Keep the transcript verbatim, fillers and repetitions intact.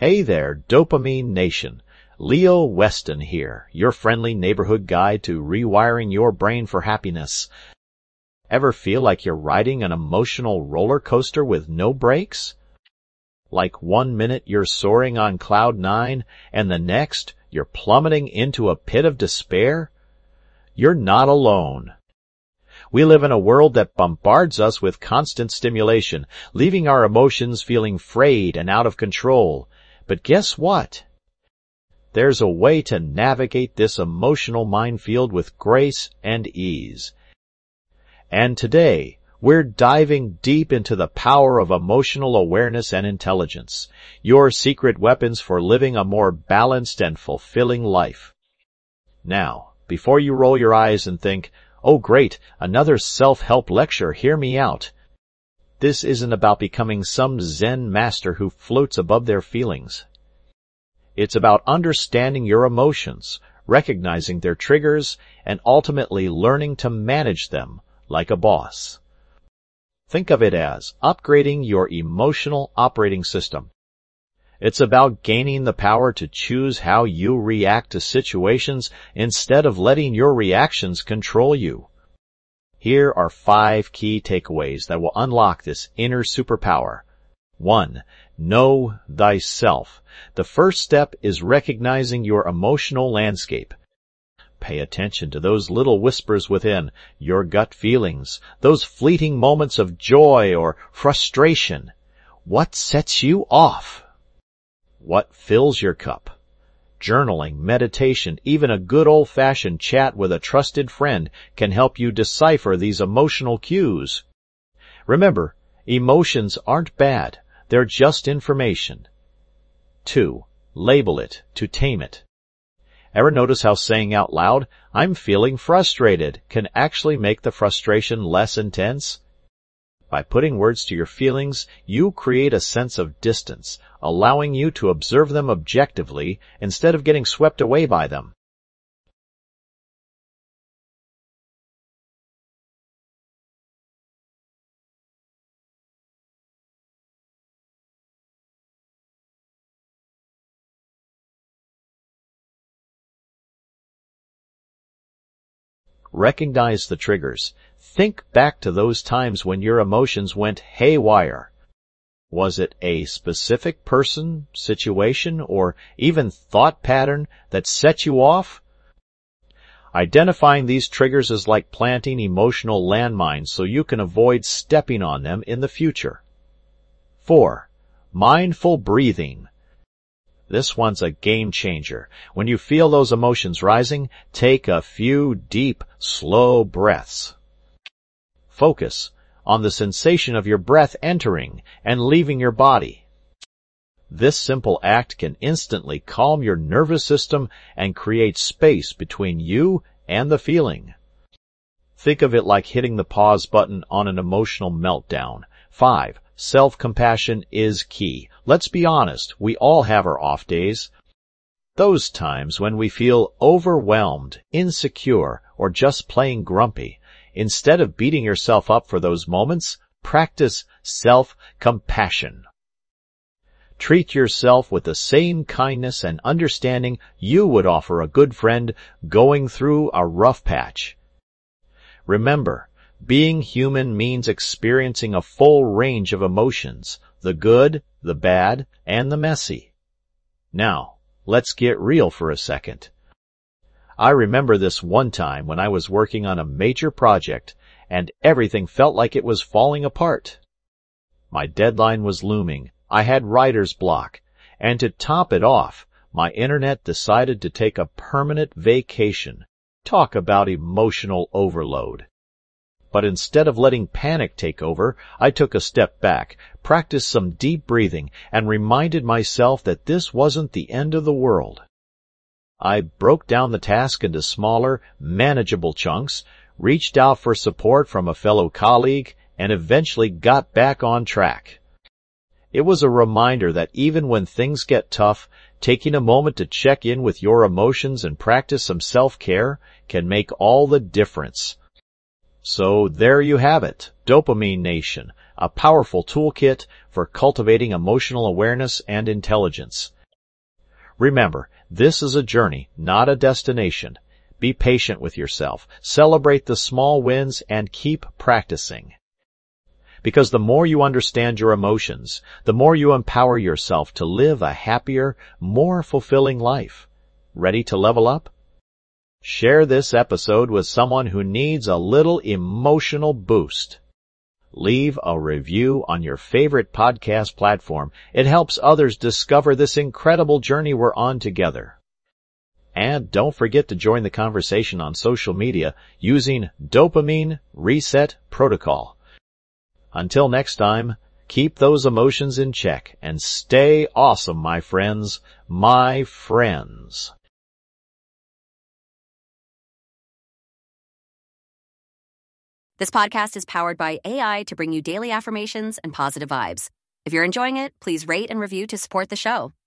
Hey there, Dopamine Nation. Leo Weston here, your friendly neighborhood guide to rewiring your brain for happiness. Ever feel like you're riding an emotional roller coaster with no brakes? Like one minute you're soaring on cloud nine, and the next you're plummeting into a pit of despair? You're not alone. We live in a world that bombards us with constant stimulation, leaving our emotions feeling frayed and out of control. But guess what? There's a way to navigate this emotional minefield with grace and ease. And today, we're diving deep into the power of emotional awareness and intelligence, your secret weapons for living a more balanced and fulfilling life. Now, before you roll your eyes and think, "Oh great, another self-help lecture, hear me out," this isn't about becoming some Zen master who floats above their feelings. It's about understanding your emotions, recognizing their triggers, and ultimately learning to manage them like a boss. Think of it as upgrading your emotional operating system. It's about gaining the power to choose how you react to situations instead of letting your reactions control you. Here are five key takeaways that will unlock this inner superpower. One, know thyself. The first step is recognizing your emotional landscape. Pay attention to those little whispers within, your gut feelings, those fleeting moments of joy or frustration. What sets you off? What fills your cup? Journaling, meditation, even a good old-fashioned chat with a trusted friend can help you decipher these emotional cues. Remember, emotions aren't bad. They're just information. Two, label it to tame it. Ever notice how saying out loud, "I'm feeling frustrated," can actually make the frustration less intense? By putting words to your feelings, you create a sense of distance, allowing you to observe them objectively instead of getting swept away by them. Recognize the triggers. Think back to those times when your emotions went haywire. Was it a specific person, situation, or even thought pattern that set you off? Identifying these triggers is like planting emotional landmines so you can avoid stepping on them in the future. Four, mindful breathing. This one's a game changer. When you feel those emotions rising, take a few deep, slow breaths. Focus on the sensation of your breath entering and leaving your body. This simple act can instantly calm your nervous system and create space between you and the feeling. Think of it like hitting the pause button on an emotional meltdown. Five, self-compassion is key. Let's be honest, we all have our off days. Those times when we feel overwhelmed, insecure, or just plain grumpy. Instead of beating yourself up for those moments, practice self-compassion. Treat yourself with the same kindness and understanding you would offer a good friend going through a rough patch. Remember, being human means experiencing a full range of emotions, the good, the bad, and the messy. Now, let's get real for a second. I remember this one time when I was working on a major project, and everything felt like it was falling apart. My deadline was looming, I had writer's block, and to top it off, my internet decided to take a permanent vacation. Talk about emotional overload. But instead of letting panic take over, I took a step back, practiced some deep breathing, and reminded myself that this wasn't the end of the world. I broke down the task into smaller, manageable chunks, reached out for support from a fellow colleague, and eventually got back on track. It was a reminder that even when things get tough, taking a moment to check in with your emotions and practice some self-care can make all the difference. So there you have it, Dopamine Nation. a powerful toolkit for cultivating emotional awareness and intelligence. Remember, this is a journey, not a destination. Be patient with yourself, celebrate the small wins, and keep practicing. Because the more you understand your emotions, the more you empower yourself to live a happier, more fulfilling life. Ready to level up? Share this episode with someone who needs a little emotional boost. Leave a review on your favorite podcast platform. It helps others discover this incredible journey we're on together. And don't forget to join the conversation on social media using Dopamine Reset Protocol. Until next time, keep those emotions in check and stay awesome, my friends, my friends. This podcast is powered by A I to bring you daily affirmations and positive vibes. If you're enjoying it, please rate and review to support the show.